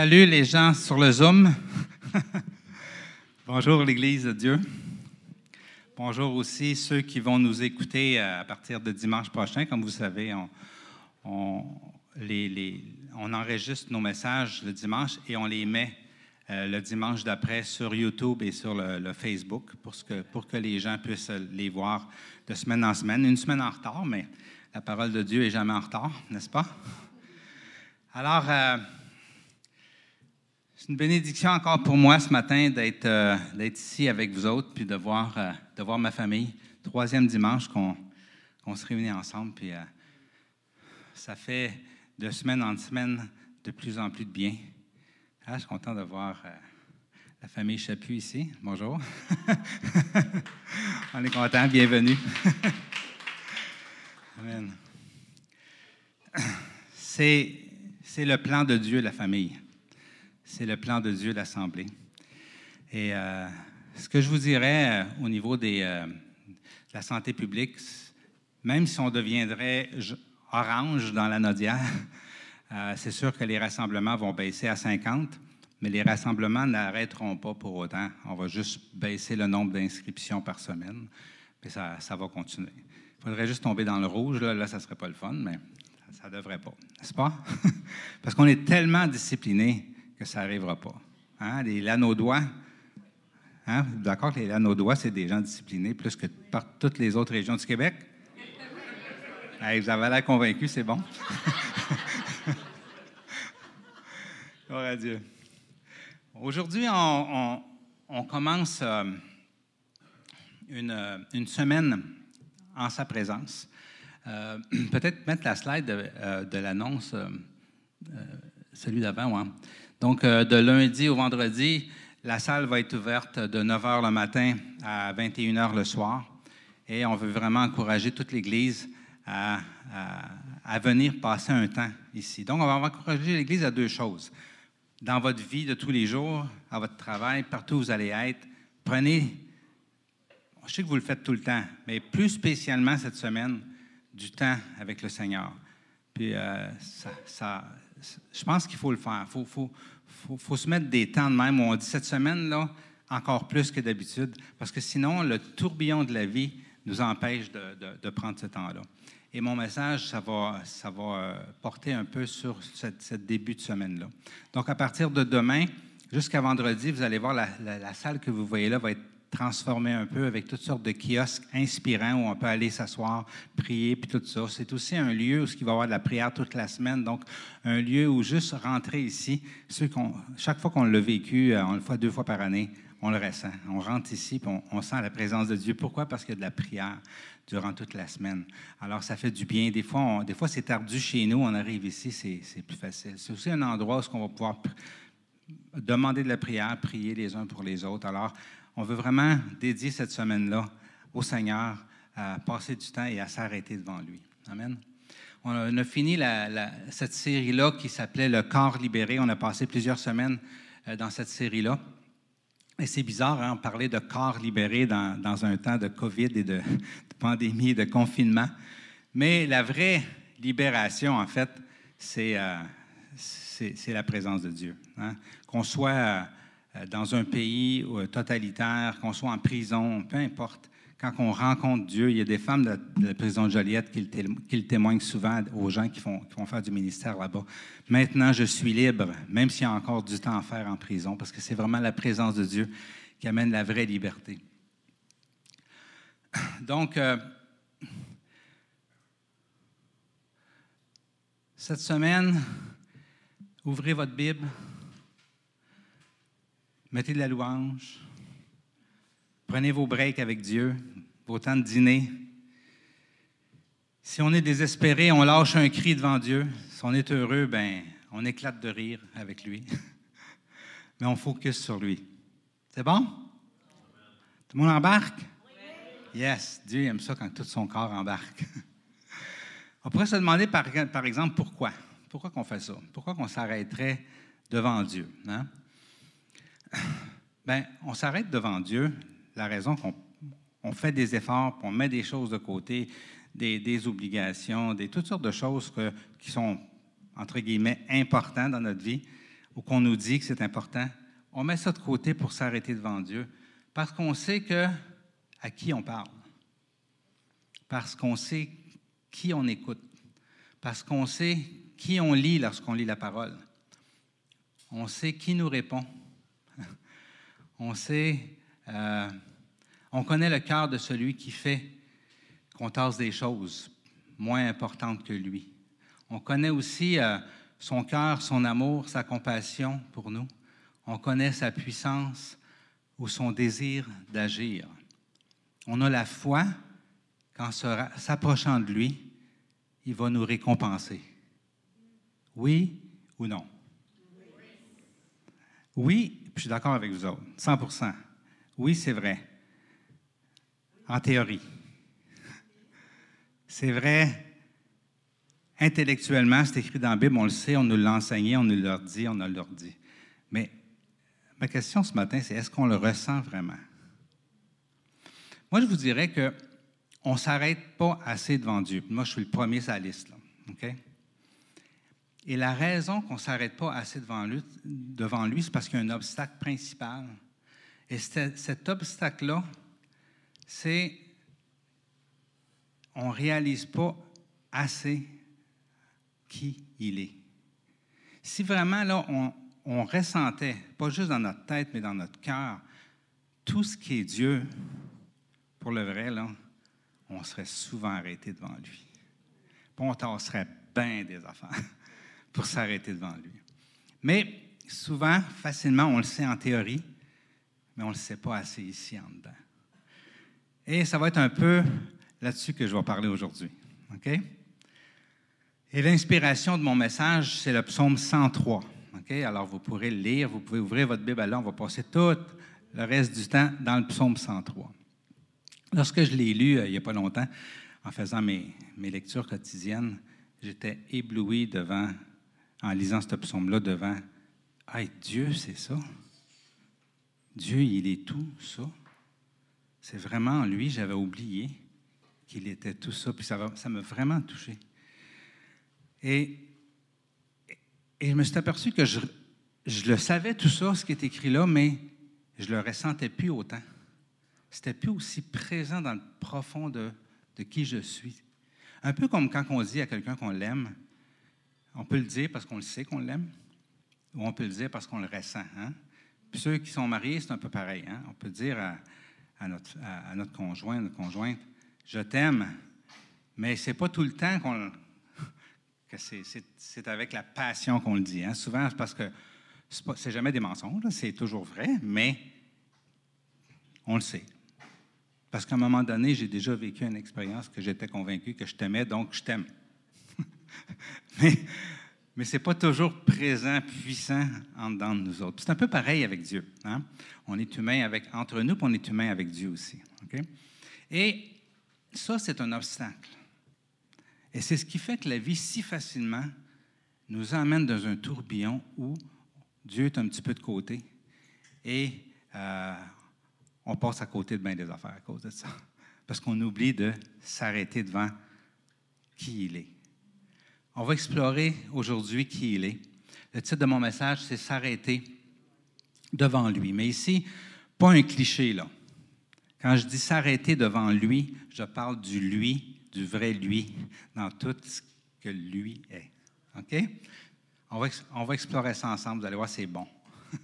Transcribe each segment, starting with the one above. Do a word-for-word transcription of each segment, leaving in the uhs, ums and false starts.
Salut les gens sur le Zoom. Bonjour l'Église de Dieu. Bonjour aussi ceux qui vont nous écouter à partir de dimanche prochain. Comme vous savez, on, on, les, les, on enregistre nos messages le dimanche et on les met euh, le dimanche d'après sur YouTube et sur le, le Facebook pour, ce que, pour que les gens puissent les voir de semaine en semaine. Une semaine en retard, mais la parole de Dieu n'est jamais en retard, n'est-ce pas? Alors, euh, c'est une bénédiction encore pour moi ce matin d'être, euh, d'être ici avec vous autres puis de voir, euh, de voir ma famille. Troisième dimanche qu'on, qu'on se réunit ensemble. Puis, euh, ça fait de semaine en semaine de plus en plus de bien. Ah, je suis content de voir euh, la famille Chaput ici. Bonjour. On est content. Bienvenue. Amen. C'est, c'est le plan de Dieu, la famille. C'est le plan de Dieu, l'Assemblée. Et euh, ce que je vous dirais euh, au niveau des, euh, de la santé publique, même si on deviendrait orange dans la Naudière, euh, c'est sûr que les rassemblements vont baisser à cinquante, mais les rassemblements n'arrêteront pas pour autant. On va juste baisser le nombre d'inscriptions par semaine, puis ça, ça va continuer. Il faudrait juste tomber dans le rouge, là, là ça ne serait pas le fun, mais ça ne devrait pas, n'est-ce pas? Parce qu'on est tellement disciplinés que ça n'arrivera pas. Hein? Les Lanaudois, hein? Vous êtes d'accord que les Lanaudois, c'est des gens disciplinés plus que par toutes les autres régions du Québec? Hey, vous avez l'air convaincu, c'est bon. Gloire à Dieu. Aujourd'hui, on, on, on commence euh, une, une semaine en sa présence. Euh, peut-être mettre la slide de, euh, de l'annonce, euh, euh, celui d'avant, ouais. Donc, euh, de lundi au vendredi, la salle va être ouverte de neuf heures le matin à vingt et une heures le soir. Et on veut vraiment encourager toute l'Église à, à, à venir passer un temps ici. Donc, on va encourager l'Église à deux choses. Dans votre vie de tous les jours, à votre travail, partout où vous allez être, prenez, je sais que vous le faites tout le temps, mais plus spécialement cette semaine, du temps avec le Seigneur. Puis, euh, ça, ça, je pense qu'il faut le faire. Il faut, faut, faut, faut se mettre des temps de même où on dit cette semaine-là, encore plus que d'habitude, parce que sinon, le tourbillon de la vie nous empêche de, de, de prendre ce temps-là. Et mon message, ça va, ça va porter un peu sur ce début de semaine-là. Donc, à partir de demain jusqu'à vendredi, vous allez voir la, la, la salle que vous voyez là va être transformée un peu avec toutes sortes de kiosques inspirants où on peut aller s'asseoir, prier, puis tout ça. C'est aussi un lieu où il va y avoir de la prière toute la semaine, donc un lieu où juste rentrer ici, ceux qu'on, chaque fois qu'on l'a vécu, on le fait deux fois par année, on le ressent. On rentre ici puis on, on sent la présence de Dieu. Pourquoi? Parce qu'il y a de la prière durant toute la semaine. Alors, ça fait du bien. Des fois, on, des fois c'est ardu chez nous. On arrive ici, c'est, c'est plus facile. C'est aussi un endroit où on va pouvoir pr- demander de la prière, prier les uns pour les autres. Alors, on veut vraiment dédier cette semaine-là au Seigneur, à passer du temps et à s'arrêter devant lui. Amen. On a, on a fini la, la, cette série-là qui s'appelait « Le corps libéré ». On a passé plusieurs semaines euh, dans cette série-là. Et c'est bizarre, hein, on parlait de corps libéré dans, dans un temps de COVID et de, de pandémie et de confinement. Mais la vraie libération, en fait, c'est, euh, c'est, c'est la présence de Dieu. Hein. Qu'on soit euh, dans un pays totalitaire, qu'on soit en prison, peu importe. Quand on rencontre Dieu, il y a des femmes de, de la prison de Joliette qui le, té- qui le témoignent souvent aux gens qui font, qui vont faire du ministère là-bas. Maintenant, je suis libre, même s'il y a encore du temps à faire en prison, parce que c'est vraiment la présence de Dieu qui amène la vraie liberté. Donc, euh, cette semaine, ouvrez votre Bible, mettez de la louange, prenez vos breaks avec Dieu, vos temps de dîner. Si on est désespéré, on lâche un cri devant Dieu. Si on est heureux, ben, on éclate de rire avec lui. Mais on focus sur lui. C'est bon? Tout le monde embarque? Oui. Yes, Dieu aime ça quand tout son corps embarque. On pourrait se demander, par, par exemple, pourquoi? Pourquoi qu'on fait ça? Pourquoi qu'on s'arrêterait devant Dieu? Hein? Bien, on s'arrête devant Dieu. La raison qu'on on fait des efforts, on met des choses de côté, des, des obligations, des, toutes sortes de choses que, qui sont, entre guillemets, importantes dans notre vie. ou qu'on nous dit que c'est important, on met ça de côté pour s'arrêter devant Dieu parce qu'on sait que à qui on parle, parce qu'on sait qui on écoute, parce qu'on sait qui on lit lorsqu'on lit la parole. On sait qui nous répond. On sait, euh, on connaît le cœur de celui qui fait qu'on tasse des choses moins importantes que lui. On connaît aussi euh, son cœur, son amour, sa compassion pour nous. On connaît sa puissance ou son désir d'agir. On a la foi qu'en s'approchant de lui, il va nous récompenser. Oui ou non? Oui, puis je suis d'accord avec vous autres, cent pour cent. Oui, c'est vrai. En théorie. C'est vrai. Intellectuellement, c'est écrit dans la Bible, on le sait, on nous l'a enseigné, on nous l'a dit, on nous l'a dit. Mais ma question ce matin, c'est est-ce qu'on le ressent vraiment? Moi, je vous dirais qu'on ne s'arrête pas assez devant Dieu. Moi, je suis le premier sur la liste, là, OK? Et la raison qu'on ne s'arrête pas assez devant lui, devant lui, c'est parce qu'il y a un obstacle principal. Et cet, cet obstacle-là, c'est on ne réalise pas assez qui il est. Si vraiment, là, on, on ressentait, pas juste dans notre tête, mais dans notre cœur, tout ce qui est Dieu, pour le vrai, là, on serait souvent arrêté devant lui. Puis on tasserait bien des affaires pour s'arrêter devant lui. Mais souvent, facilement, on le sait en théorie, mais on ne le sait pas assez ici en dedans. Et ça va être un peu là-dessus que je vais parler aujourd'hui. OK? Et l'inspiration de mon message, c'est le psaume cent trois. Okay? Alors, vous pourrez le lire, vous pouvez ouvrir votre Bible là, on va passer tout le reste du temps dans le psaume cent trois. Lorsque je l'ai lu euh, il n'y a pas longtemps, en faisant mes, mes lectures quotidiennes, j'étais ébloui devant, en lisant ce psaume-là, devant « Hey, Dieu, c'est ça. Dieu, il est tout ça. C'est vraiment en lui, j'avais oublié qu'il était tout ça. » Puis ça, ça m'a vraiment touché. Et, et je me suis aperçu que je, je le savais tout ça, ce qui est écrit là, mais je ne le ressentais plus autant. C'était plus aussi présent dans le profond de, de qui je suis. Un peu comme quand on dit à quelqu'un qu'on l'aime, on peut le dire parce qu'on le sait qu'on l'aime, ou on peut le dire parce qu'on le ressent. Hein? Puis ceux qui sont mariés, c'est un peu pareil. Hein? On peut dire à, à, notre, à, à notre conjoint, notre conjointe, « Je t'aime », mais ce n'est pas tout le temps qu'on que c'est, c'est, c'est avec la passion qu'on le dit. Hein? Souvent, c'est parce que c'est, pas, c'est jamais des mensonges, là, c'est toujours vrai, mais on le sait. Parce qu'à un moment donné, j'ai déjà vécu une expérience que j'étais convaincu que je t'aimais, donc je t'aime. mais mais ce n'est pas toujours présent, puissant en dedans de nous autres. C'est un peu pareil avec Dieu. Hein? On est humain avec, entre nous, puis on est humain avec Dieu aussi. Okay? Et ça, c'est un obstacle. Et c'est ce qui fait que la vie, si facilement, nous emmène dans un tourbillon où Dieu est un petit peu de côté et euh, on passe à côté de bien des affaires à cause de ça. Parce qu'on oublie de s'arrêter devant qui il est. On va explorer aujourd'hui qui il est. Le titre de mon message, c'est « S'arrêter devant lui ». Mais ici, pas un cliché, là. Quand je dis « s'arrêter devant lui », je parle du lui, du vrai lui, dans tout ce que lui est. OK? On va, on va explorer ça ensemble. Vous allez voir, c'est bon.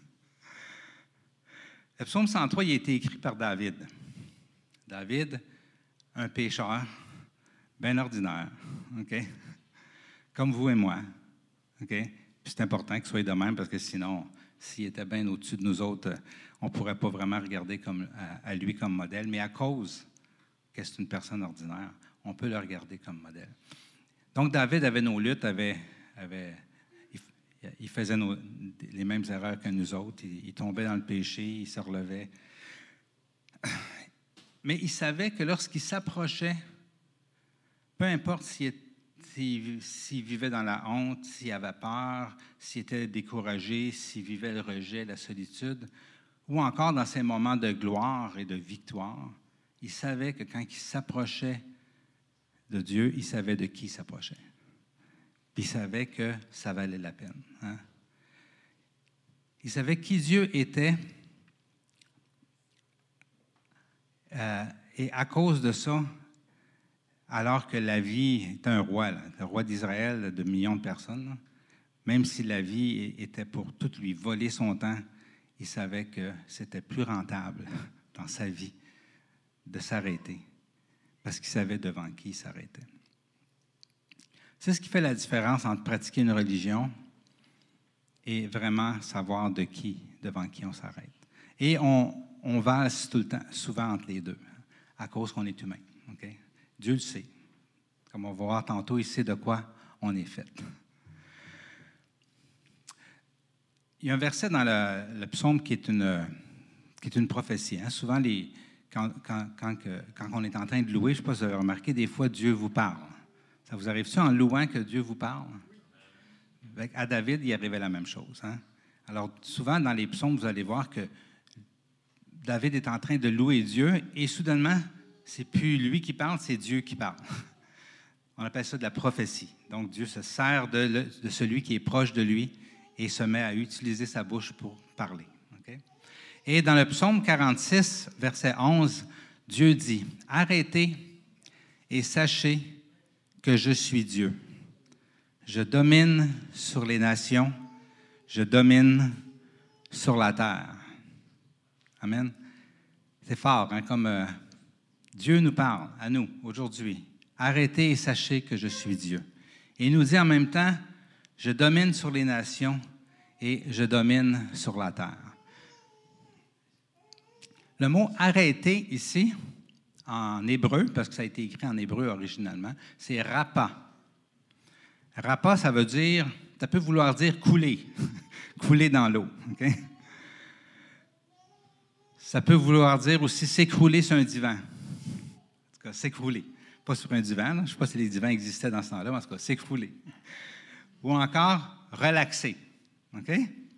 Le psaume cent trois, il a été écrit par David. David, un pécheur, bien ordinaire. OK? Comme vous et moi. OK? Puis c'est important qu'il soit de même parce que sinon, s'il était bien au-dessus de nous autres, on ne pourrait pas vraiment regarder comme, à, à lui comme modèle. Mais à cause que c'est une personne ordinaire, on peut le regarder comme modèle. Donc, David avait nos luttes, avait, avait, il, il faisait nos, les mêmes erreurs que nous autres. Il, il tombait dans le péché, il se relevait. Mais il savait que lorsqu'il s'approchait, peu importe s'il, s'il, s'il vivait dans la honte, s'il avait peur, s'il était découragé, s'il vivait le rejet, la solitude, ou encore dans ces moments de gloire et de victoire, il savait que quand il s'approchait de Dieu, il savait de qui il s'approchait. Puis il savait que ça valait la peine. Hein? Il savait qui Dieu était. Euh, et à cause de ça, alors que la vie était un roi, là, le roi d'Israël de millions de personnes, là, même si la vie était pour tout lui voler son temps, il savait que c'était plus rentable dans sa vie de s'arrêter, parce qu'il savait devant qui il s'arrêtait. C'est ce qui fait la différence entre pratiquer une religion et vraiment savoir de qui, devant qui on s'arrête. Et on, on valse tout le temps, souvent entre les deux, à cause qu'on est humain. Okay? Dieu le sait. Comme on va voir tantôt, il sait de quoi on est fait. Il y a un verset dans le, le psaume qui est une, qui est une prophétie. Hein? Souvent, les, quand, quand, quand, que, quand on est en train de louer, je ne sais pas si vous avez remarqué, des fois, Dieu vous parle. Ça vous arrive-tu en louant que Dieu vous parle? Avec, à David, il arrivait la même chose. Hein? Alors, souvent, dans les psaumes, vous allez voir que David est en train de louer Dieu et soudainement, c'est plus lui qui parle, c'est Dieu qui parle. On appelle ça de la prophétie. Donc, Dieu se sert de, de celui qui est proche de lui et se met à utiliser sa bouche pour parler. Okay? Et dans le psaume quarante-six, verset onze, Dieu dit, « Arrêtez et sachez que je suis Dieu. Je domine sur les nations, je domine sur la terre. » Amen. C'est fort, hein, comme euh, Dieu nous parle à nous aujourd'hui. Arrêtez et sachez que je suis Dieu. Et il nous dit en même temps, je domine sur les nations et je domine sur la terre. Le mot arrêter ici, en hébreu, parce que ça a été écrit en hébreu originalement, c'est rapa. Rapa, ça veut dire, ça peut vouloir dire couler, couler dans l'eau. Okay? Ça peut vouloir dire aussi s'écrouler sur un divan. En tout cas, s'écrouler. Pas sur un divan, là. Je ne sais pas si les divans existaient dans ce temps-là, mais en tout cas, s'écrouler. Ou encore, relaxer. OK?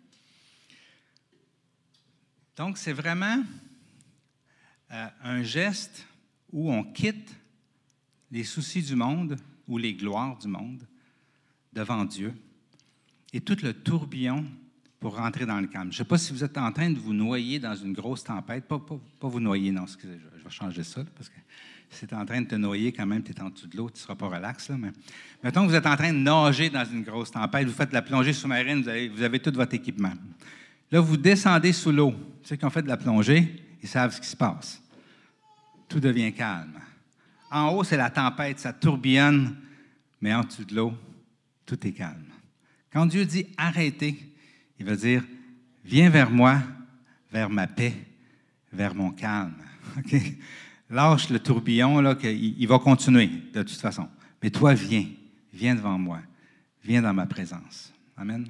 Donc, c'est vraiment euh, un geste où on quitte les soucis du monde ou les gloires du monde devant Dieu et tout le tourbillon pour rentrer dans le calme. Je ne sais pas si vous êtes en train de vous noyer dans une grosse tempête. Pas, pas, pas vous noyer, non, excusez, je, je vais changer ça, là, parce que si tu es en train de te noyer quand même, tu es en dessous de l'eau, tu ne seras pas relax. Là, mais mettons que vous êtes en train de nager dans une grosse tempête, vous faites la plongée sous-marine, vous avez, vous avez tout votre équipement. Là, vous descendez sous l'eau. Ceux qui ont fait de la plongée, ils savent ce qui se passe. Tout devient calme. En haut, c'est la tempête, ça tourbillonne, mais en dessous de l'eau, tout est calme. Quand Dieu dit « arrêtez », il veut dire « viens vers moi, vers ma paix, vers mon calme. » Okay? Lâche le tourbillon, là, qu'il, il va continuer de toute façon. Mais toi, viens, viens devant moi, viens dans ma présence. Amen.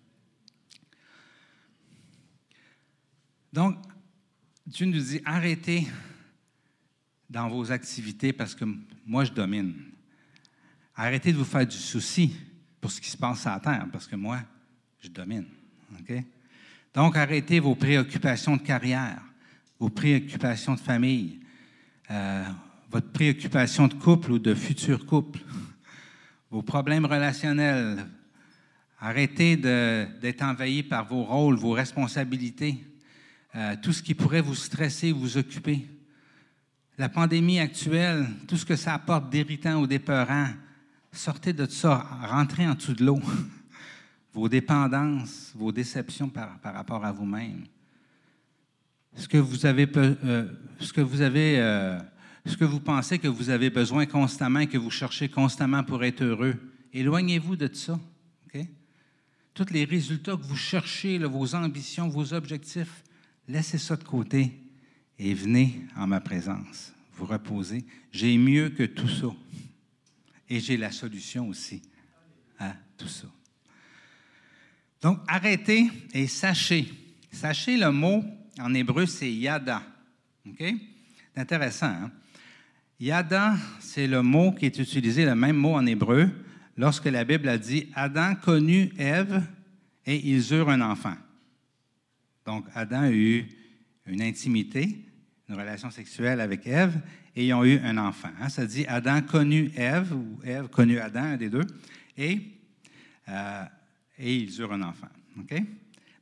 Donc, Dieu nous dit, arrêtez dans vos activités parce que moi, je domine. Arrêtez de vous faire du souci pour ce qui se passe à la terre parce que moi, je domine. Okay? Donc, arrêtez vos préoccupations de carrière, vos préoccupations de famille, euh, votre préoccupation de couple ou de futur couple, vos problèmes relationnels. Arrêtez de, d'être envahi par vos rôles, vos responsabilités. Euh, tout ce qui pourrait vous stresser, vous occuper. La pandémie actuelle, tout ce que ça apporte d'irritant ou d'épeurant, sortez de ça, rentrez en dessous de l'eau. Vos dépendances, vos déceptions par, par rapport à vous-même. Ce que vous avez, euh, ce que vous avez, euh, ce que vous pensez que vous avez besoin constamment et que vous cherchez constamment pour être heureux, éloignez-vous de ça. Okay? Tous les résultats que vous cherchez, là, vos ambitions, vos objectifs, laissez ça de côté et venez en ma présence. Vous reposez. J'ai mieux que tout ça. Et j'ai la solution aussi à tout ça. Donc, arrêtez et sachez. Sachez, le mot en hébreu, c'est yada. OK? C'est intéressant, hein? Yada, c'est le mot qui est utilisé, le même mot en hébreu, lorsque la Bible a dit « Adam connut Ève et ils eurent un enfant ». Donc, Adam a eu une intimité, une relation sexuelle avec Ève, et ils ont eu un enfant. Hein? Ça dit Adam connut Ève, ou Ève connut Adam, un des deux, et, euh, et ils eurent un enfant. Okay?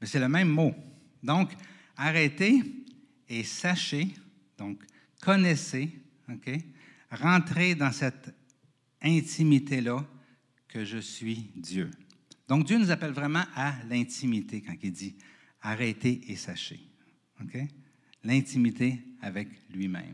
mais c'est le même mot. Donc, arrêtez et sachez, donc connaissez, OK? Rentrez dans cette intimité-là que je suis Dieu. Donc, Dieu nous appelle vraiment à l'intimité quand il dit « arrêtez et sachez ». OK? L'intimité avec lui-même.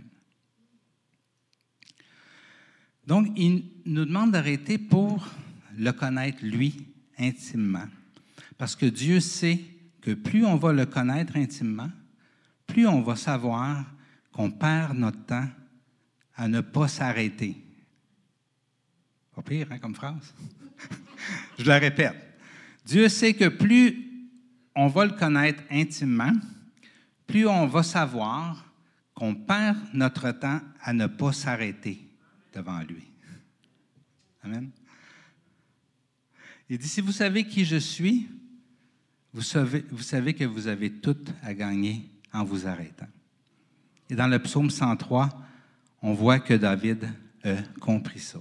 Donc, il nous demande d'arrêter pour le connaître, lui, intimement. Parce que Dieu sait que plus on va le connaître intimement, plus on va savoir qu'on perd notre temps à ne pas s'arrêter. Pas pire, hein, comme phrase? Je la répète. Dieu sait que plus on va le connaître intimement, plus on va savoir qu'on perd notre temps à ne pas s'arrêter devant lui. Amen. Il dit, si vous savez qui je suis, vous savez, vous savez que vous avez tout à gagner en vous arrêtant. Et dans le psaume cent trois, on voit que David a compris ça.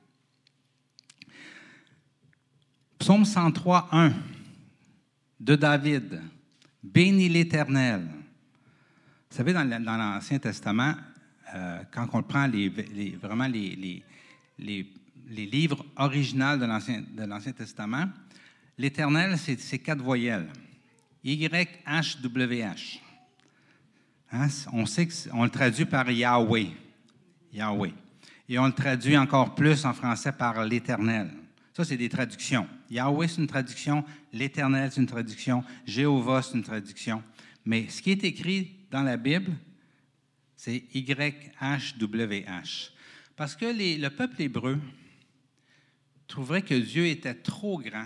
Psaume cent trois, un de David. Bénis l'Éternel. Vous savez, dans l'Ancien Testament, euh, quand on prend les, les, vraiment les, les, les, les livres originaux de l'Ancien, de l'Ancien Testament, l'Éternel, c'est, c'est quatre voyelles. Y H W H. Hein? On sait qu'on le traduit par Yahweh. Yahweh. Et on le traduit encore plus en français par l'Éternel. Ça, c'est des traductions. Yahweh, c'est une traduction. L'Éternel, c'est une traduction. Jéhovah, c'est une traduction. Mais ce qui est écrit dans la Bible, c'est Y H W H. Parce que les, le peuple hébreu trouverait que Dieu était trop grand,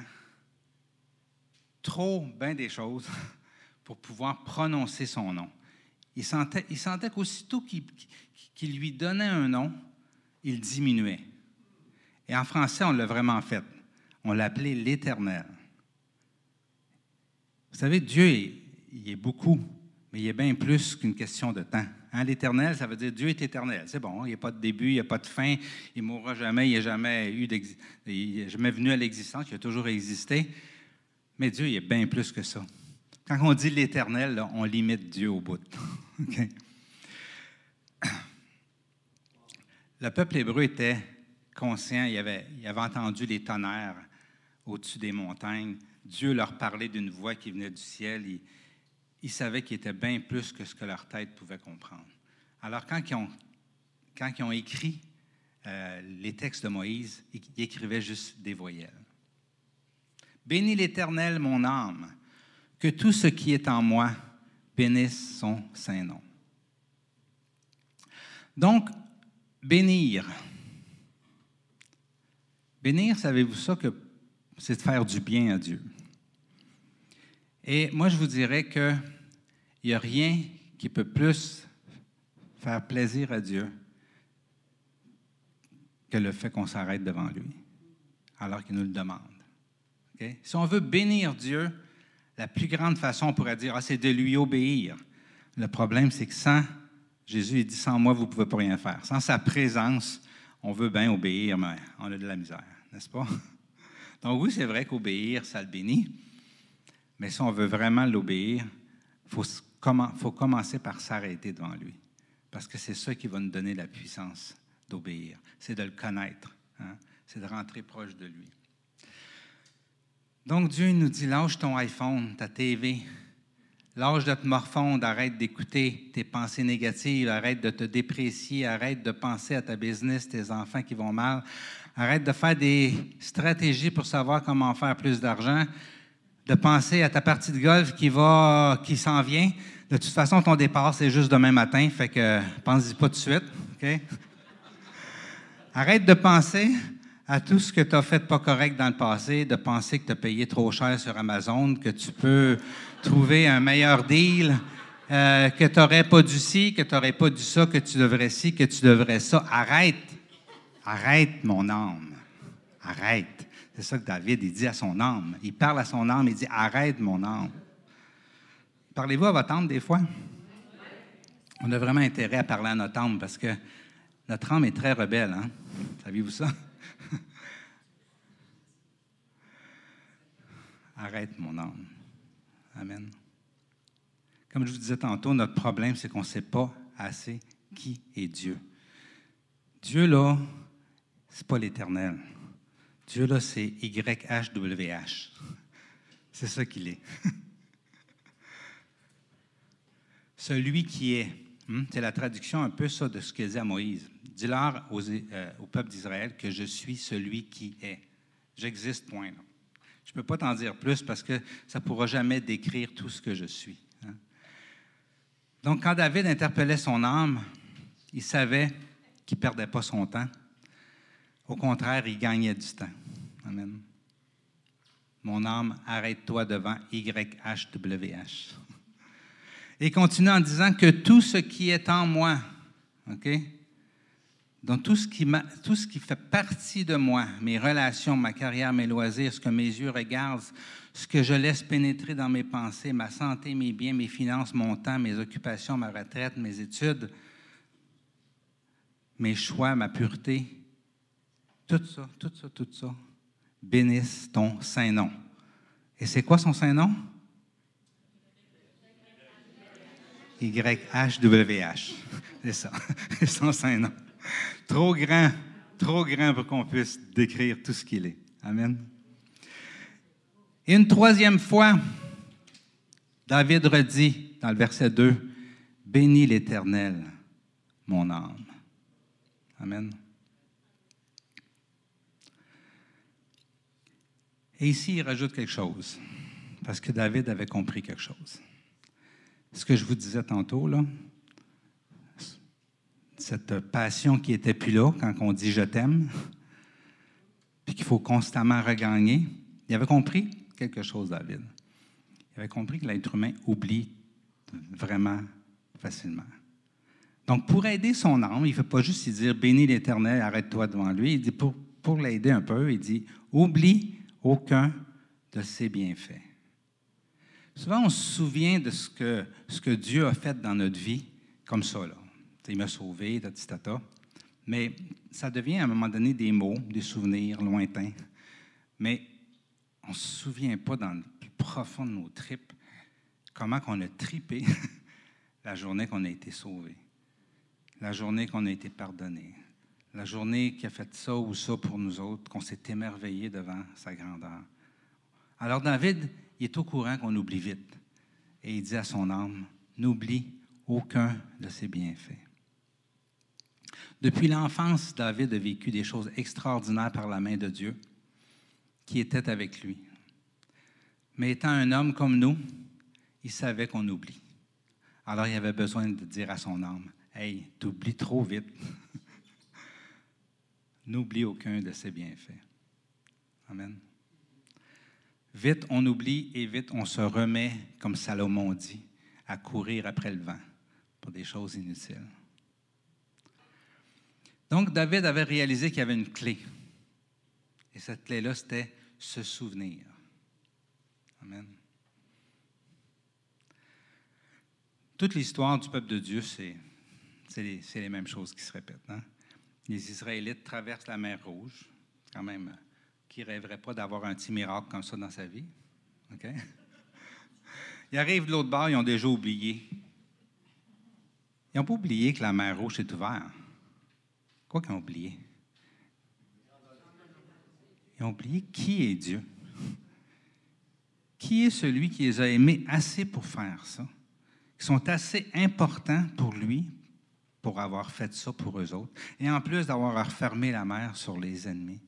trop bien des choses, pour pouvoir prononcer son nom. Il sentait, il sentait qu'aussitôt qu'il, qu'il lui donnait un nom, il diminuait. Et en français, on l'a vraiment fait. On l'a appelé l'Éternel. Vous savez, Dieu, est, il est beaucoup, mais il est bien plus qu'une question de temps. Hein, l'Éternel, ça veut dire Dieu est éternel. C'est bon, il n'y a pas de début, il n'y a pas de fin, il ne mourra jamais, il n'est jamais, eu il n'est jamais venu à l'existence, il a toujours existé. Mais Dieu, il est bien plus que ça. Quand on dit l'Éternel, là, on limite Dieu au bout. Okay? Le peuple hébreu était conscient, il avait, il avait entendu les tonnerres au-dessus des montagnes. Dieu leur parlait d'une voix qui venait du ciel. Ils, ils savaient qu'il était bien plus que ce que leur tête pouvait comprendre. Alors, quand ils ont, quand ils ont écrit euh, les textes de Moïse, ils, ils écrivaient juste des voyelles. Bénis l'Éternel, mon âme, que tout ce qui est en moi bénisse son saint nom. Donc, bénir. Bénir, savez-vous ça, que c'est de faire du bien à Dieu. Et moi, je vous dirais qu'il n'y a rien qui peut plus faire plaisir à Dieu que le fait qu'on s'arrête devant lui, alors qu'il nous le demande. Okay? Si on veut bénir Dieu, la plus grande façon, on pourrait dire, ah, c'est de lui obéir. Le problème, c'est que sans Jésus, il dit, sans moi, vous ne pouvez pas rien faire. Sans sa présence, on veut bien obéir, mais on a de la misère, n'est-ce pas? Donc oui, c'est vrai qu'obéir, ça le bénit, mais si on veut vraiment l'obéir, il faut, faut commencer par s'arrêter devant lui, parce que c'est ça qui va nous donner la puissance d'obéir, c'est de le connaître, hein? C'est de rentrer proche de lui. Donc Dieu nous dit, lâche ton iPhone, ta T V, lâche de te morfondre, arrête d'écouter tes pensées négatives, arrête de te déprécier, arrête de penser à ta business, tes enfants qui vont mal, arrête de faire des stratégies pour savoir comment faire plus d'argent, de penser à ta partie de golf qui va, qui s'en vient. De toute façon, ton départ, c'est juste demain matin, fait que pense-y pas tout de suite, OK? Arrête de penser à tout ce que tu as fait pas correct dans le passé, de penser que tu as payé trop cher sur Amazon, que tu peux trouver un meilleur deal, euh, que tu n'aurais pas dû ci, que tu n'aurais pas dû ça, que tu devrais ci, que tu devrais ça. Arrête. Arrête, mon âme. Arrête. C'est ça que David, il dit à son âme. Il parle à son âme, il dit, arrête, mon âme. Parlez-vous à votre âme des fois? On a vraiment intérêt à parler à notre âme parce que notre âme est très rebelle, hein? Saviez-vous ça? Arrête, mon âme. Amen. Comme je vous disais tantôt, notre problème, c'est qu'on ne sait pas assez qui est Dieu. Dieu, là, ce n'est pas l'Éternel. Dieu, là, c'est Y H W H. C'est ça qu'il est. Celui qui est. Hmm? C'est la traduction un peu ça de ce qu'il dit à Moïse. Dis-leur aux, euh, au peuple d'Israël que je suis celui qui est. J'existe, point. Là. Je ne peux pas t'en dire plus parce que ça ne pourra jamais décrire tout ce que je suis. Hein? Donc, quand David interpellait son âme, il savait qu'il ne perdait pas son temps. Au contraire, il gagnait du temps. Amen. Mon âme, arrête-toi devant Y H W H. Et il continue en disant que tout ce qui est en moi, OK? Donc, tout ce, qui m'a, tout ce qui fait partie de moi, mes relations, ma carrière, mes loisirs, ce que mes yeux regardent, ce que je laisse pénétrer dans mes pensées, ma santé, mes biens, mes finances, mon temps, mes occupations, ma retraite, mes études, mes choix, ma pureté, tout ça, tout ça, tout ça, bénisse ton saint nom. Et c'est quoi son saint nom? Y H W H. C'est ça. C'est son saint nom. Trop grand, trop grand pour qu'on puisse décrire tout ce qu'il est. Amen. Et une troisième fois, David redit dans le verset deux, « Bénis l'Éternel, mon âme. » Amen. Et ici, il rajoute quelque chose, parce que David avait compris quelque chose. Ce que je vous disais tantôt, là, cette passion qui n'était plus là quand on dit « je t'aime », puis qu'il faut constamment regagner, il avait compris quelque chose, David. Il avait compris que l'être humain oublie vraiment facilement. Donc, pour aider son âme, il ne fait pas juste lui dire « bénis l'Éternel, arrête-toi devant lui ». Il dit, pour, pour l'aider un peu, il dit « oublie aucun de ses bienfaits ». Souvent, on se souvient de ce que, ce que Dieu a fait dans notre vie, comme ça, là. Il m'a sauvé, tati tata. Mais ça devient à un moment donné des mots, des souvenirs lointains. Mais on ne se souvient pas dans le plus profond de nos tripes comment on a tripé la journée qu'on a été sauvé, la journée qu'on a été pardonné, la journée qui a fait ça ou ça pour nous autres, qu'on s'est émerveillé devant sa grandeur. Alors David, il est au courant qu'on oublie vite. Et il dit à son âme, n'oublie aucun de ses bienfaits. Depuis l'enfance, David a vécu des choses extraordinaires par la main de Dieu qui était avec lui. Mais étant un homme comme nous, il savait qu'on oublie. Alors il avait besoin de dire à son âme, « Hey, t'oublies trop vite. N'oublie aucun de ses bienfaits. » Amen. Vite, on oublie et vite, on se remet, comme Salomon dit, à courir après le vent pour des choses inutiles. Donc, David avait réalisé qu'il y avait une clé. Et cette clé-là, c'était se souvenir. Amen. Toute l'histoire du peuple de Dieu, c'est, c'est, les, c'est les mêmes choses qui se répètent. Hein? Les Israélites traversent la mer Rouge, quand même, qui ne rêverait pas d'avoir un petit miracle comme ça dans sa vie. Okay? Ils arrivent de l'autre bord, ils ont déjà oublié. Ils n'ont pas oublié que la mer Rouge est ouverte. Quoi qu'ils ont oublié? Ils ont oublié qui est Dieu. Qui est celui qui les a aimés assez pour faire ça? Ils sont assez importants pour lui, pour avoir fait ça pour eux autres. Et en plus d'avoir refermé la mer sur les ennemis.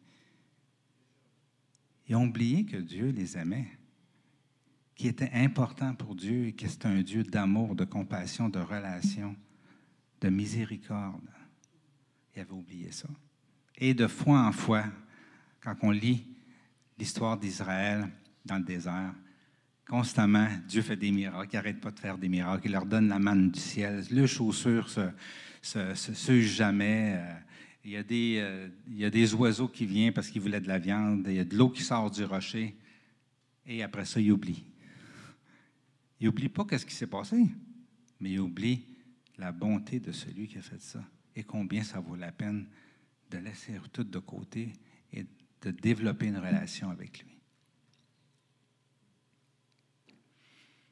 Ils ont oublié que Dieu les aimait, qui était important pour Dieu et que c'est un Dieu d'amour, de compassion, de relation, de miséricorde. Ils avaient oublié ça. Et de fois en fois, quand on lit l'histoire d'Israël dans le désert, constamment, Dieu fait des miracles, il n'arrête pas de faire des miracles, il leur donne la manne du ciel, leurs chaussures se, se, se s'usent jamais, euh, il, y a des, euh, il y a des oiseaux qui viennent parce qu'ils voulaient de la viande, il y a de l'eau qui sort du rocher, et après ça, il oublie. Il n'oublie pas ce qui s'est passé, mais il oublie la bonté de celui qui a fait ça, et combien ça vaut la peine de laisser tout de côté et de développer une relation avec lui.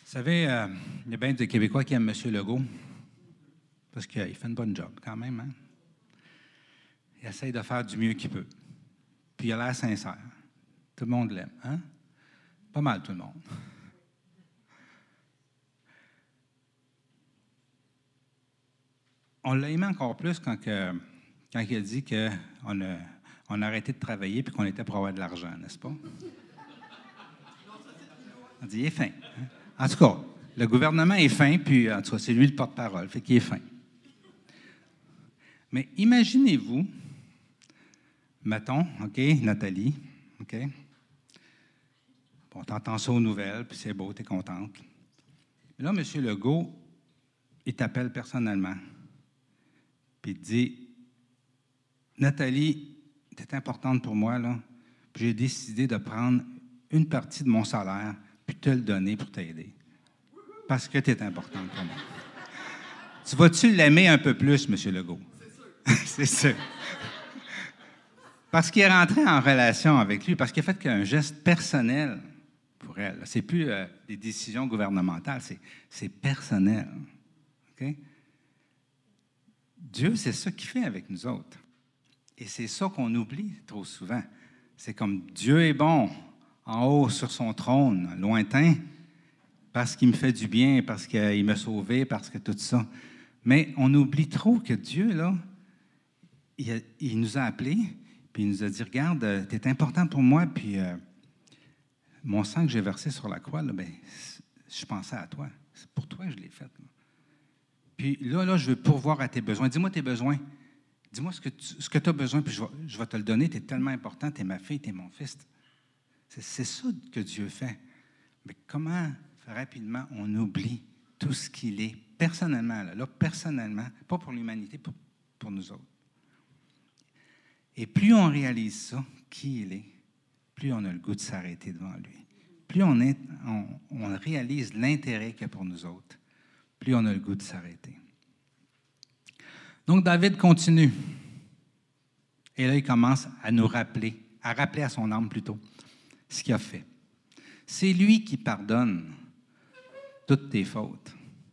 Vous savez, euh, il y a bien des Québécois qui aiment M. Legault parce qu'il fait une bonne job quand même. Hein? Il essaye de faire du mieux qu'il peut. Puis il a l'air sincère. Tout le monde l'aime. Hein? Pas mal tout le monde. On l'a aimé encore plus quand, que, quand il a dit qu'on a, on a arrêté de travailler et qu'on était pour avoir de l'argent, n'est-ce pas? On dit, il est fin. Hein? En tout cas, le gouvernement est fin, puis en tout cas, c'est lui le porte-parole, fait qu'il est fin. Mais imaginez-vous, mettons, OK, Nathalie, OK? Bon, t'entends ça aux nouvelles, puis c'est beau, t'es contente. Mais là, M. Legault, il t'appelle personnellement, puis il te dit, Nathalie, t'es importante pour moi, là, puis j'ai décidé de prendre une partie de mon salaire, puis te le donner pour t'aider. Parce que tu es importante pour moi. Tu vas-tu l'aimer un peu plus, M. Legault? C'est sûr. Parce qu'il est rentré en relation avec lui, parce qu'il a fait un geste personnel pour elle. C'est plus euh, des décisions gouvernementales, c'est, c'est personnel. Okay? Dieu, c'est ça qu'il fait avec nous autres. Et c'est ça qu'on oublie trop souvent. C'est comme Dieu est bon en haut sur son trône, lointain, parce qu'il me fait du bien, parce qu'il m'a sauvé, parce que tout ça. Mais on oublie trop que Dieu, là, il, a, il nous a appelés, puis il nous a dit, regarde, tu es important pour moi, puis euh, mon sang que j'ai versé sur la croix, là, ben, je pensais à toi. C'est pour toi que je l'ai fait. Là. Puis là, là, je veux pourvoir à tes besoins. Dis-moi tes besoins. Dis-moi ce que tu as besoin, puis je vais, je vais te le donner. Tu es tellement important, tu es ma fille, tu es mon fils. C'est, c'est ça que Dieu fait. Mais comment, rapidement, on oublie tout ce qu'il est, personnellement, là, là personnellement, pas pour l'humanité, pour, pour nous autres. Et plus on réalise ça, qui il est, plus on a le goût de s'arrêter devant lui. Plus on, est, on, on réalise l'intérêt qu'il y a pour nous autres, plus on a le goût de s'arrêter. Donc, David continue. Et là, il commence à nous rappeler, à rappeler à son âme plutôt, ce qu'il a fait. C'est lui qui pardonne toutes tes fautes.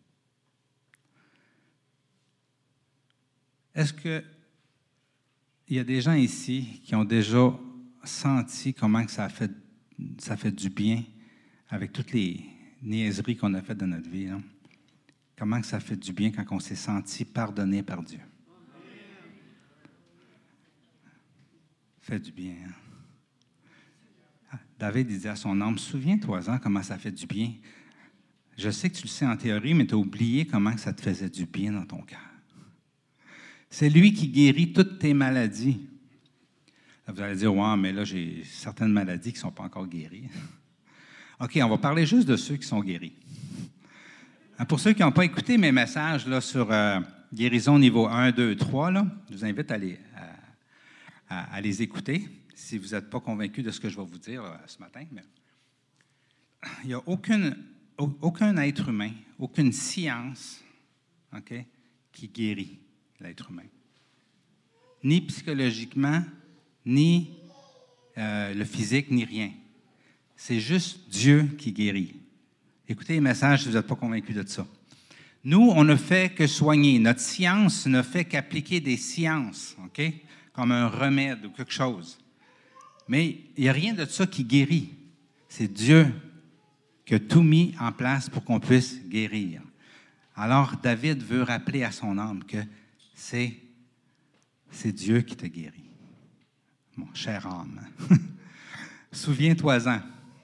Est-ce qu'il y a des gens ici qui ont déjà senti comment que ça a fait, ça fait du bien avec toutes les niaiseries qu'on a faites dans notre vie? Hein? Comment que ça fait du bien quand on s'est senti pardonné par Dieu? Fait du bien. Hein? David disait à son âme, souviens-toi-en comment ça fait du bien. Je sais que tu le sais en théorie, mais tu as oublié comment ça te faisait du bien dans ton cœur. C'est lui qui guérit toutes tes maladies. Là, vous allez dire, ouais, mais là, j'ai certaines maladies qui ne sont pas encore guéries. OK, on va parler juste de ceux qui sont guéris. Pour ceux qui n'ont pas écouté mes messages là, sur euh, guérison niveau un, deux, trois, là, je vous invite à les, à, à, à les écouter si vous n'êtes pas convaincus de ce que je vais vous dire là, ce matin. Mais il n'y a aucune, aucun être humain, aucune science okay, qui guérit l'être humain. Ni psychologiquement, ni euh, le physique, ni rien. C'est juste Dieu qui guérit. Écoutez les messages si vous n'êtes pas convaincus de ça. Nous, on ne fait que soigner. Notre science ne fait qu'appliquer des sciences, OK? Comme un remède ou quelque chose. Mais il n'y a rien de ça qui guérit. C'est Dieu qui a tout mis en place pour qu'on puisse guérir. Alors, David veut rappeler à son âme que c'est, c'est Dieu qui te guérit. Mon cher âme. Souviens-toi-en.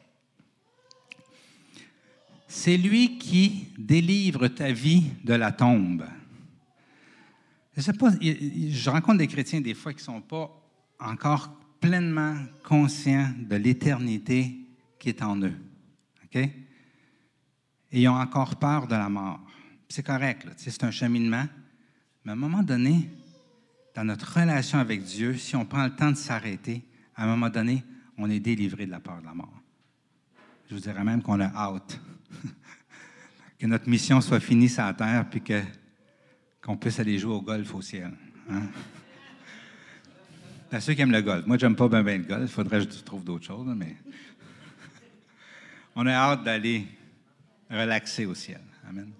C'est lui qui délivre ta vie de la tombe. Je sais pas, je rencontre des chrétiens des fois qui ne sont pas encore pleinement conscients de l'éternité qui est en eux. OK? Et ils ont encore peur de la mort. C'est correct, là, c'est un cheminement. Mais à un moment donné, dans notre relation avec Dieu, si on prend le temps de s'arrêter, à un moment donné, on est délivré de la peur de la mort. Je vous dirais même qu'on a hâte que notre mission soit finie sur la terre puis que, qu'on puisse aller jouer au golf au ciel. Hein? À ceux qui aiment le golf. Moi, j'aime pas bien, bien le golf. Il faudrait que je trouve d'autres choses, mais on a hâte d'aller relaxer au ciel. Amen.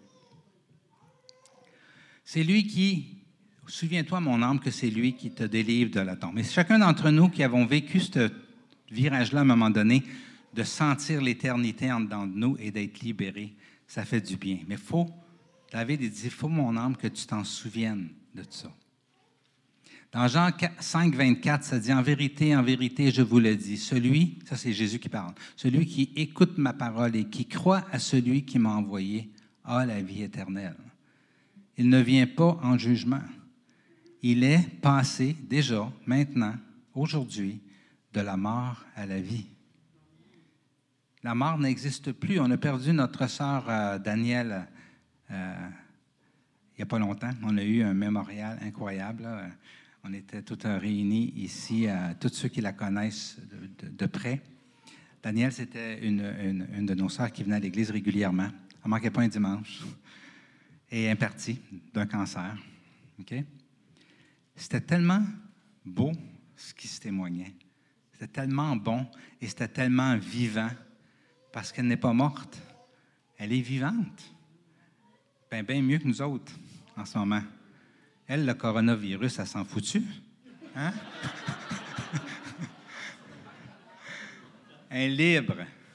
C'est lui qui, souviens-toi, mon âme, que c'est lui qui te délivre de la tombe. Et chacun d'entre nous qui avons vécu ce virage-là à un moment donné, de sentir l'éternité en dedans de nous et d'être libéré, ça fait du bien. Mais il faut, David il dit, il faut, mon âme, que tu t'en souviennes de tout ça. Dans Jean cinq, vingt-quatre, ça dit, « En vérité, en vérité, je vous le dis, celui, ça c'est Jésus qui parle, celui qui écoute ma parole et qui croit à celui qui m'a envoyé a la vie éternelle. Il ne vient pas en jugement. Il est passé déjà, maintenant, aujourd'hui, de la mort à la vie. » La mort n'existe plus. On a perdu notre sœur euh, Danielle euh, il n'y a pas longtemps. On a eu un mémorial incroyable. Là. On était tous réunis ici, euh, tous ceux qui la connaissent de, de, de près. Danielle, c'était une, une, une de nos sœurs qui venait à l'église régulièrement. Elle ne manquait pas un dimanche. Et elle est partie d'un cancer. Okay? C'était tellement beau ce qui se témoignait. C'était tellement bon et c'était tellement vivant parce qu'elle n'est pas morte. Elle est vivante. Bien, bien mieux que nous autres en ce moment. Elle, le coronavirus, elle s'en fout-tu? Hein? Elle est libre.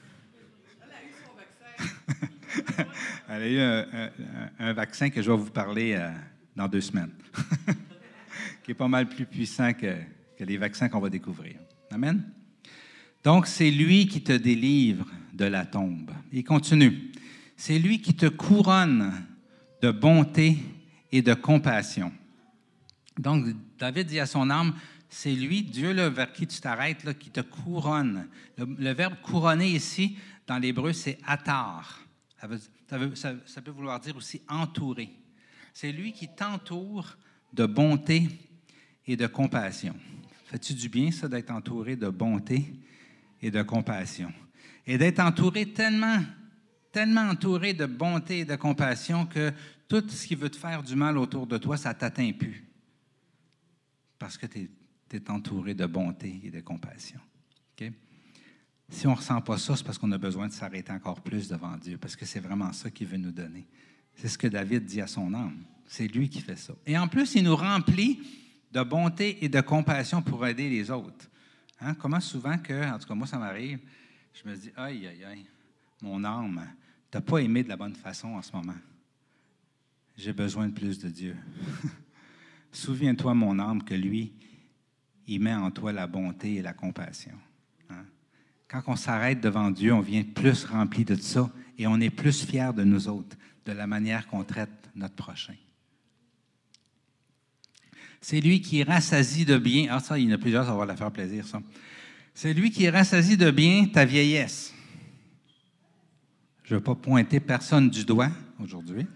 Elle a eu un, un, un vaccin que je vais vous parler euh, dans deux semaines, qui est pas mal plus puissant que, que les vaccins qu'on va découvrir. Amen? Donc, c'est lui qui te délivre de la tombe. Il continue. C'est lui qui te couronne de bonté et de compassion. Donc, David dit à son âme, c'est lui, Dieu, là, vers qui tu t'arrêtes, là, qui te couronne. Le, le verbe couronner ici, dans l'hébreu, c'est atar. Ça, veut, ça, veut, ça, ça peut vouloir dire aussi entourer. C'est lui qui t'entoure de bonté et de compassion. Fais-tu du bien, ça, d'être entouré de bonté et de compassion? Et d'être entouré tellement, tellement entouré de bonté et de compassion que tout ce qui veut te faire du mal autour de toi, ça ne t'atteint plus. Parce que tu es entouré de bonté et de compassion. Okay? Si on ne ressent pas ça, c'est parce qu'on a besoin de s'arrêter encore plus devant Dieu, parce que c'est vraiment ça qu'il veut nous donner. C'est ce que David dit à son âme. C'est lui qui fait ça. Et en plus, il nous remplit de bonté et de compassion pour aider les autres. Hein? Comment souvent que, en tout cas moi ça m'arrive, je me dis, aïe, aïe, aïe, mon âme, tu n'as pas aimé de la bonne façon en ce moment. J'ai besoin de plus de Dieu. Souviens-toi, mon âme, que lui, il met en toi la bonté et la compassion. Hein? Quand on s'arrête devant Dieu, on vient plus rempli de ça et on est plus fiers de nous autres, de la manière qu'on traite notre prochain. C'est lui qui rassasie de bien. Ah, ça, il y en a plusieurs, ça va leur faire plaisir, ça. C'est lui qui rassasie de bien ta vieillesse. Je ne veux pas pointer personne du doigt aujourd'hui.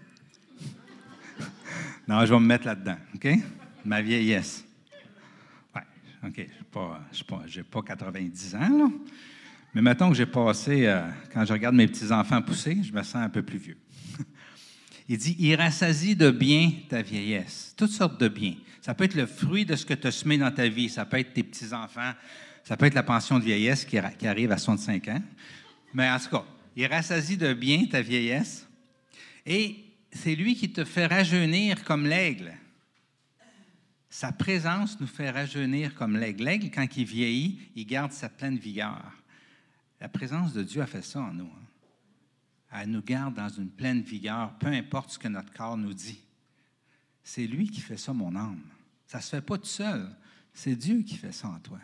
Non, je vais me mettre là-dedans, OK? Ma vieillesse. Oui, OK, je n'ai pas, pas, j'ai pas quatre-vingt-dix ans, là. Mais mettons que j'ai passé, euh, quand je regarde mes petits-enfants pousser, je me sens un peu plus vieux. Il dit, il rassasie de bien ta vieillesse. Toutes sortes de biens. Ça peut être le fruit de ce que tu as semé dans ta vie. Ça peut être tes petits-enfants. Ça peut être la pension de vieillesse qui, qui arrive à soixante-cinq ans. Mais en tout cas, il rassasie de bien ta vieillesse. Et c'est lui qui te fait rajeunir comme l'aigle. Sa présence nous fait rajeunir comme l'aigle. L'aigle, quand il vieillit, il garde sa pleine vigueur. La présence de Dieu a fait ça en nous. Hein? Elle nous garde dans une pleine vigueur, peu importe ce que notre corps nous dit. C'est lui qui fait ça, mon âme. Ça ne se fait pas tout seul. C'est Dieu qui fait ça en toi.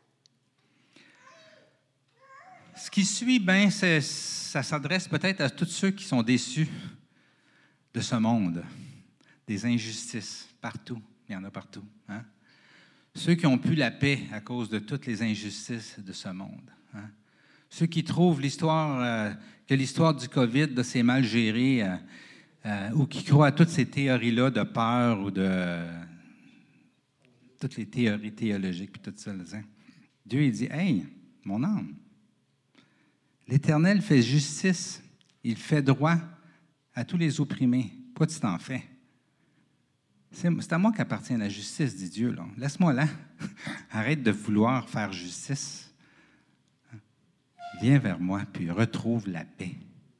Ce qui suit, ben, c'est, ça s'adresse peut-être à tous ceux qui sont déçus de ce monde, des injustices partout. Il y en a partout. Hein? Ceux qui ont pu la paix à cause de toutes les injustices de ce monde. Hein? Ceux qui trouvent l'histoire, euh, que l'histoire du COVID là, c'est mal géré, euh, euh, ou qui croient à toutes ces théories-là de peur ou de euh, toutes les théories théologiques puis tout ça. Là, hein? Dieu il dit, hey, mon âme, l'Éternel fait justice, il fait droit à tous les opprimés. Pourquoi tu t'en fais? C'est, c'est à moi qu'appartient la justice, dit Dieu. Là. Laisse-moi là. Arrête de vouloir faire justice. Viens vers moi, puis retrouve la paix.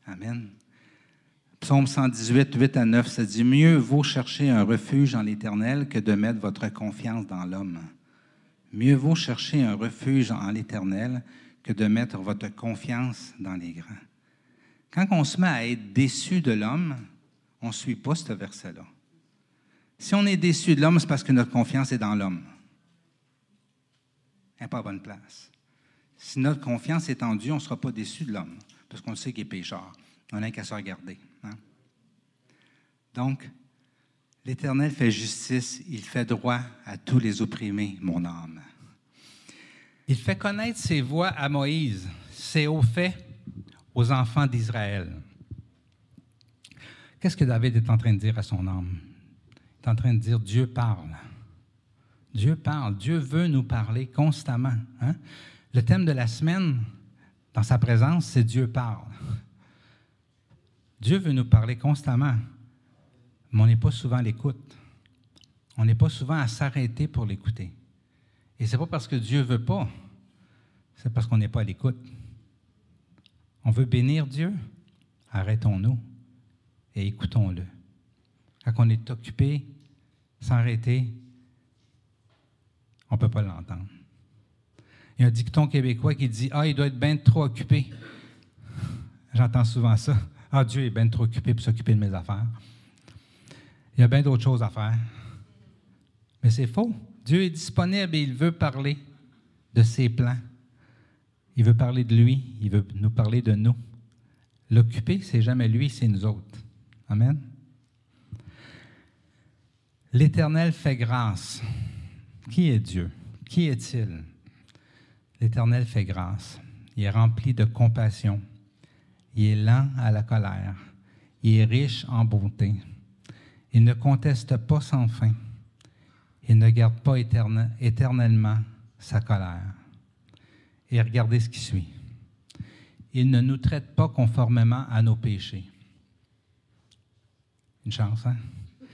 Amen. Psaume cent dix-huit, huit à neuf, ça dit « Mieux vaut chercher un refuge en l'Éternel que de mettre votre confiance dans l'homme. Mieux vaut chercher un refuge en l'Éternel que de mettre votre confiance dans les grands. » Quand on se met à être déçu de l'homme, on ne suit pas ce verset-là. Si on est déçu de l'homme, c'est parce que notre confiance est dans l'homme. Elle n'est pas à bonne place. Si notre confiance est en Dieu, on ne sera pas déçu de l'homme, parce qu'on sait qu'il est pécheur. On n'a qu'à se regarder. Hein? Donc, l'Éternel fait justice, il fait droit à tous les opprimés, mon âme. Il fait connaître ses voies à Moïse, ses hauts faits aux enfants d'Israël. Qu'est-ce que David est en train de dire à son âme? Il est en train de dire, Dieu parle. Dieu parle. Dieu veut nous parler constamment. Hein? Le thème de la semaine, dans sa présence, c'est Dieu parle. Dieu veut nous parler constamment, mais on n'est pas souvent à l'écoute. On n'est pas souvent à s'arrêter pour l'écouter. Et ce n'est pas parce que Dieu ne veut pas, c'est parce qu'on n'est pas à l'écoute. On veut bénir Dieu, arrêtons-nous et écoutons-le. Quand on est occupé, s'arrêter, on ne peut pas l'entendre. Il y a un dicton québécois qui dit « Ah, il doit être bien trop occupé. » J'entends souvent ça. « Ah, Dieu est bien trop occupé pour s'occuper de mes affaires. » Il y a bien d'autres choses à faire. Mais c'est faux. Dieu est disponible et il veut parler de ses plans. Il veut parler de lui. Il veut nous parler de nous. L'occupé, c'est jamais lui, c'est nous autres. Amen. L'Éternel fait grâce. Qui est Dieu? Qui est-il? L'Éternel fait grâce. Il est rempli de compassion. Il est lent à la colère. Il est riche en bonté. Il ne conteste pas sans fin. Il ne garde pas éterne, éternellement sa colère. Et regardez ce qui suit. Il ne nous traite pas conformément à nos péchés. Une chance, hein?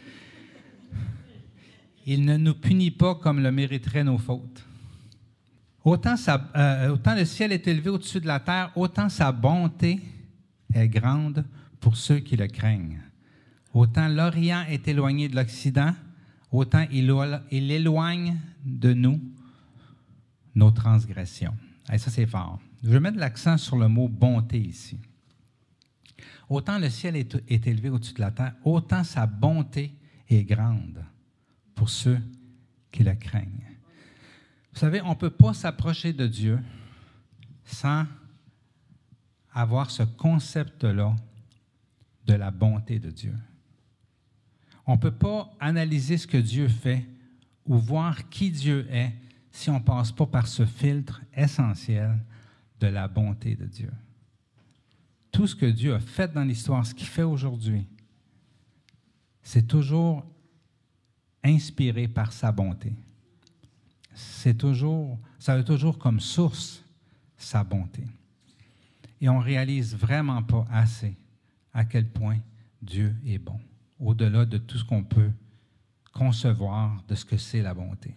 Il ne nous punit pas comme le mériteraient nos fautes. Autant, sa, euh, autant le ciel est élevé au-dessus de la terre, autant sa bonté est grande pour ceux qui le craignent. Autant l'Orient est éloigné de l'Occident, autant il, il éloigne de nous nos transgressions. Et ça, c'est fort. Je vais mettre l'accent sur le mot « bonté » ici. Autant le ciel est, est élevé au-dessus de la terre, autant sa bonté est grande pour ceux qui le craignent. Vous savez, on ne peut pas s'approcher de Dieu sans avoir ce concept-là de la bonté de Dieu. On ne peut pas analyser ce que Dieu fait ou voir qui Dieu est si on ne passe pas par ce filtre essentiel de la bonté de Dieu. Tout ce que Dieu a fait dans l'histoire, ce qu'il fait aujourd'hui, c'est toujours inspiré par sa bonté. C'est toujours, ça a toujours comme source sa bonté. Et on ne réalise vraiment pas assez à quel point Dieu est bon, au-delà de tout ce qu'on peut concevoir de ce que c'est la bonté.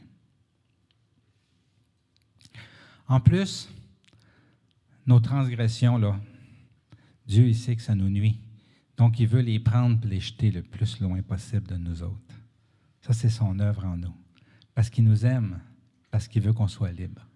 En plus, nos transgressions, là, Dieu, il sait que ça nous nuit. Donc, il veut les prendre et les jeter le plus loin possible de nous autres. Ça, c'est son œuvre en nous. Parce qu'il nous aime, parce qu'il veut qu'on soit libre.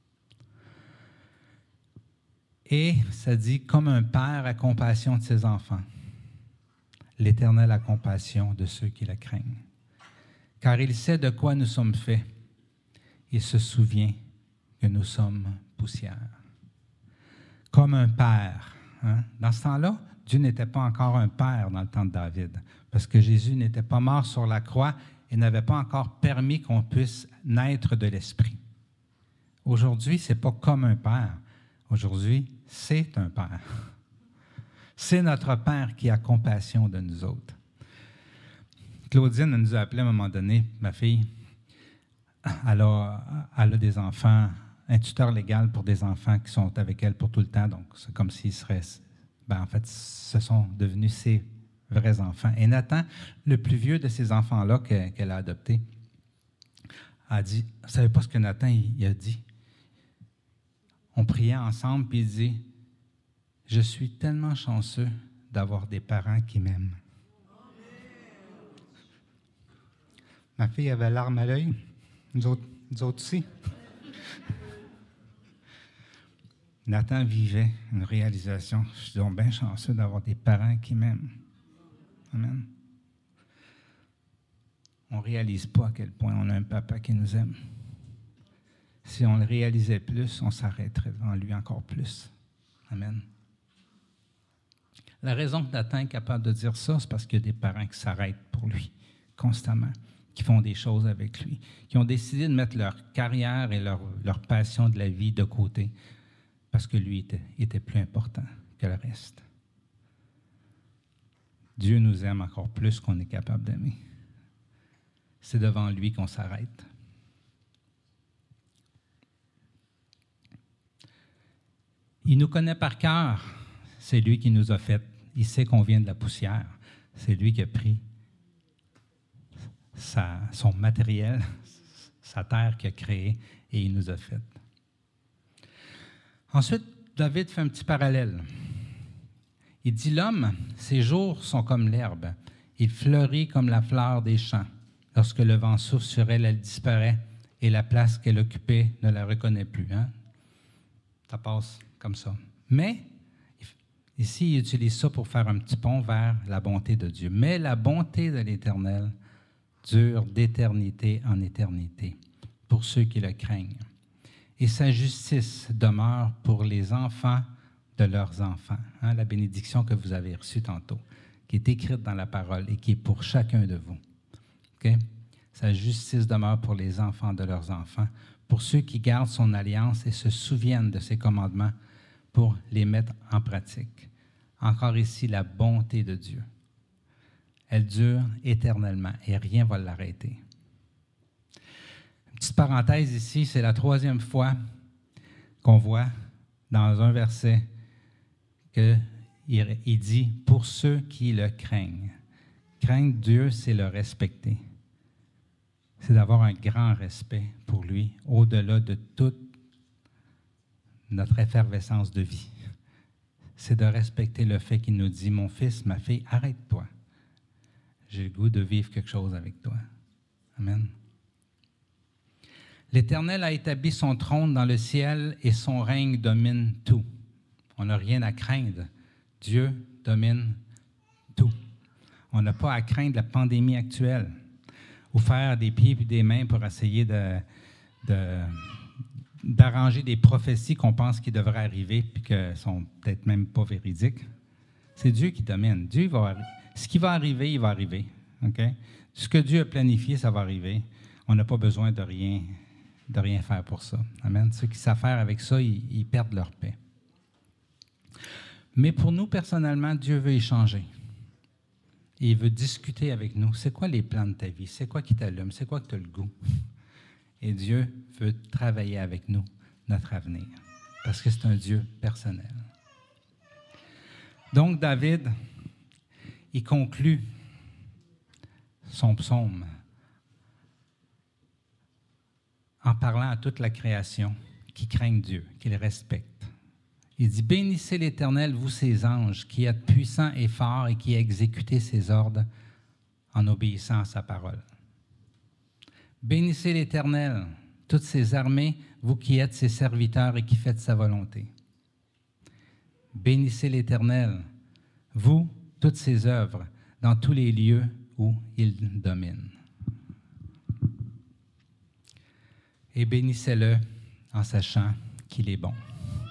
Et ça dit, comme un père a compassion de ses enfants, l'Éternel a compassion de ceux qui le craignent. Car il sait de quoi nous sommes faits. Il se souvient que nous sommes poussière. Comme un père. Hein? Dans ce temps-là, Dieu n'était pas encore un père dans le temps de David, parce que Jésus n'était pas mort sur la croix et n'avait pas encore permis qu'on puisse naître de l'Esprit. Aujourd'hui, ce n'est pas comme un père. Aujourd'hui, c'est un père. C'est notre Père qui a compassion de nous autres. Claudine nous a appelé à un moment donné, ma fille, elle a, elle a des enfants, un tuteur légal pour des enfants qui sont avec elle pour tout le temps, donc c'est comme s'ils seraient, ben en fait, ce sont devenus ses vrais enfants. Et Nathan, le plus vieux de ces enfants-là qu'elle, qu'elle a adopté, a dit, vous ne savez pas ce que Nathan il, il a dit? On priait ensemble, puis il dit, Je suis tellement chanceux d'avoir des parents qui m'aiment. Ma fille avait larmes à l'œil, nous autres, nous autres aussi. Nathan vivait une réalisation. Je suis donc bien chanceux d'avoir des parents qui m'aiment. Amen. On ne réalise pas à quel point on a un papa qui nous aime. Si on le réalisait plus, on s'arrêterait devant lui encore plus. Amen. La raison que Nathan est capable de dire ça, c'est parce qu'il y a des parents qui s'arrêtent pour lui constamment, qui font des choses avec lui, qui ont décidé de mettre leur carrière et leur, leur passion de la vie de côté parce que lui était, était plus important que le reste. Dieu nous aime encore plus qu'on est capable d'aimer. C'est devant lui qu'on s'arrête. Il nous connaît par cœur. C'est lui qui nous a fait. Il sait qu'on vient de la poussière. C'est lui qui a pris sa, son matériel, sa terre qu'il a créée, et il nous a fait. Ensuite, David fait un petit parallèle. Il dit, l'homme, ses jours sont comme l'herbe. Il fleurit comme la fleur des champs. Lorsque le vent souffle sur elle, elle disparaît et la place qu'elle occupait ne la reconnaît plus. Hein? Ça passe comme ça. Mais, ici, il utilise ça pour faire un petit pont vers la bonté de Dieu. Mais la bonté de l'Éternel dure d'éternité en éternité pour ceux qui le craignent. Et sa justice demeure pour les enfants de leurs enfants. Hein, la bénédiction que vous avez reçue tantôt, qui est écrite dans la parole et qui est pour chacun de vous. Okay? Sa justice demeure pour les enfants de leurs enfants, pour ceux qui gardent son alliance et se souviennent de ses commandements pour les mettre en pratique. Encore ici, la bonté de Dieu. Elle dure éternellement et rien ne va l'arrêter. Petite parenthèse ici, c'est la troisième fois qu'on voit dans un verset qu'il il dit « pour ceux qui le craignent ». Craindre Dieu, c'est le respecter. C'est d'avoir un grand respect pour lui, au-delà de toute notre effervescence de vie. C'est de respecter le fait qu'il nous dit « mon fils, ma fille, arrête-toi. J'ai le goût de vivre quelque chose avec toi. » Amen. L'Éternel a établi son trône dans le ciel et son règne domine tout. On n'a rien à craindre. Dieu domine tout. On n'a pas à craindre la pandémie actuelle ou faire des pieds et des mains pour essayer de, de, d'arranger des prophéties qu'on pense qui devraient arriver puis qui ne sont peut-être même pas véridiques. C'est Dieu qui domine. Dieu va, ce qui va arriver, il va arriver. Okay? Ce que Dieu a planifié, ça va arriver. On n'a pas besoin de rien, de rien faire pour ça. Amen. Ceux qui savent faire avec ça, ils, ils perdent leur paix. Mais pour nous, personnellement, Dieu veut échanger. Et il veut discuter avec nous. C'est quoi les plans de ta vie? C'est quoi qui t'allume? C'est quoi que tu as le goût? Et Dieu veut travailler avec nous, notre avenir, parce que c'est un Dieu personnel. Donc, David, il conclut son psaume en parlant à toute la création qui craignent Dieu, qui le respecte. Il dit, « Bénissez l'Éternel, vous ses anges, qui êtes puissants et forts et qui exécutez ses ordres en obéissant à sa parole. Bénissez l'Éternel, toutes ses armées, vous qui êtes ses serviteurs et qui faites sa volonté. Bénissez l'Éternel, vous, toutes ses œuvres, dans tous les lieux où il domine. Et bénissez-le en sachant qu'il est bon. »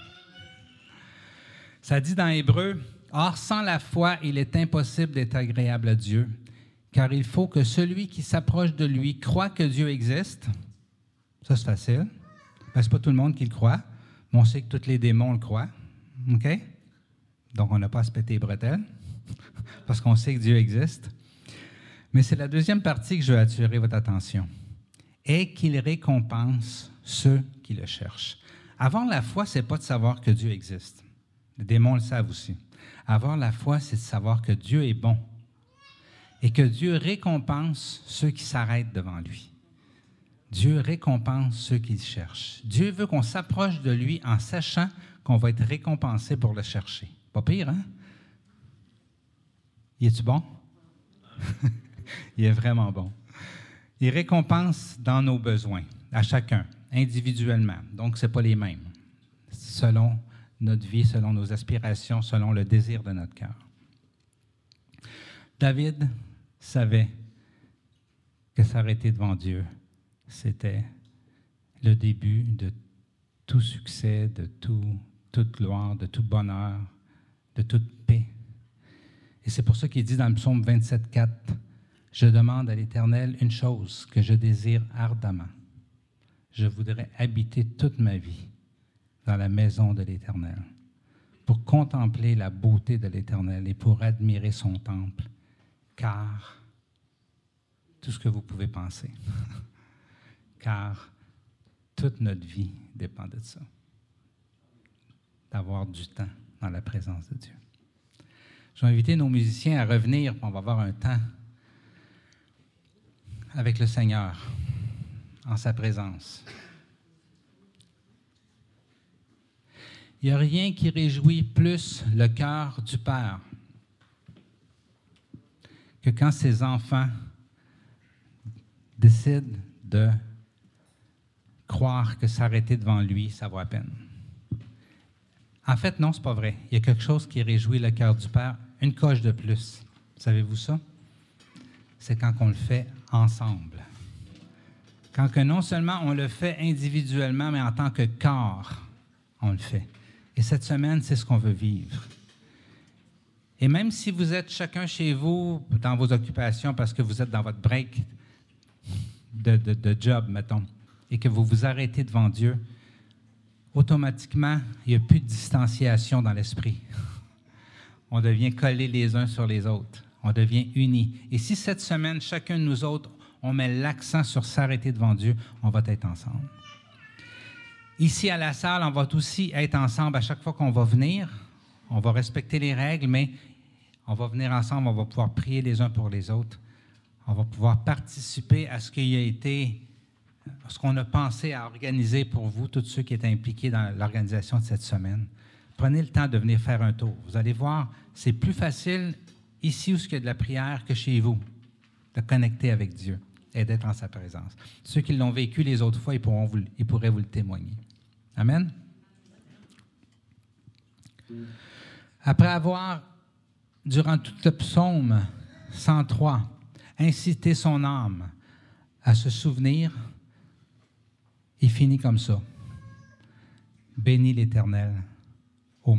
Ça dit dans Hébreu, « Or, sans la foi, il est impossible d'être agréable à Dieu, car il faut que celui qui s'approche de lui croit que Dieu existe. » Ça, c'est facile. Ben, ce n'est pas tout le monde qui le croit, mais on sait que tous les démons le croient. OK? Donc, on n'a pas à se péter les bretelles, parce qu'on sait que Dieu existe. Mais c'est la deuxième partie que je veux attirer votre attention. « Et qu'il récompense ceux qui le cherchent. » Avoir la foi, ce n'est pas de savoir que Dieu existe. Les démons le savent aussi. Avoir la foi, c'est de savoir que Dieu est bon et que Dieu récompense ceux qui s'arrêtent devant lui. Dieu récompense ceux qui le cherchent. Dieu veut qu'on s'approche de lui en sachant qu'on va être récompensé pour le chercher, pas Pas pire, hein? Il est-tu bon? Il est vraiment bon. Il récompense dans nos besoins, à chacun, individuellement. Donc, ce n'est pas les mêmes, selon notre vie, selon nos aspirations, selon le désir de notre cœur. David savait que s'arrêter devant Dieu, c'était le début de tout succès, de tout, toute gloire, de tout bonheur, de toute paix. Et c'est pour ça qu'il dit dans le psaume vingt-sept, quatre, « Je demande à l'Éternel une chose que je désire ardemment. Je voudrais habiter toute ma vie dans la maison de l'Éternel, pour contempler la beauté de l'Éternel et pour admirer son temple, car tout ce que vous pouvez penser, car toute notre vie dépend de ça, d'avoir du temps dans la présence de Dieu. » Je vais inviter nos musiciens à revenir, on va avoir un temps avec le Seigneur, en sa présence. Il n'y a rien qui réjouit plus le cœur du Père que quand ses enfants décident de croire que s'arrêter devant lui, ça vaut la peine. En fait, non, ce n'est pas vrai. Il y a quelque chose qui réjouit le cœur du Père, une coche de plus. Savez-vous ça? C'est quand on le fait ensemble. Quand que non seulement on le fait individuellement, mais en tant que corps, on le fait. Et cette semaine, c'est ce qu'on veut vivre. Et même si vous êtes chacun chez vous, dans vos occupations, parce que vous êtes dans votre break de, de, de job, mettons, et que vous vous arrêtez devant Dieu, automatiquement, il n'y a plus de distanciation dans l'esprit. On devient collés les uns sur les autres. On devient unis. Et si cette semaine, chacun de nous autres, on met l'accent sur s'arrêter devant Dieu, on va être ensemble. Ici, à la salle, on va aussi être ensemble à chaque fois qu'on va venir. On va respecter les règles, mais on va venir ensemble, on va pouvoir prier les uns pour les autres. On va pouvoir participer à ce qui a été, ce qu'on a pensé à organiser pour vous, tous ceux qui étaient impliqués dans l'organisation de cette semaine. Prenez le temps de venir faire un tour. Vous allez voir, c'est plus facile ici où il y a de la prière que chez vous, de connecter avec Dieu et d'être en sa présence. Ceux qui l'ont vécu les autres fois, ils, pourront vous, ils pourraient vous le témoigner. Amen? Après avoir, durant tout le psaume cent trois, incité son âme à se souvenir, il finit comme ça. « Bénis l'Éternel, ô mon âme. »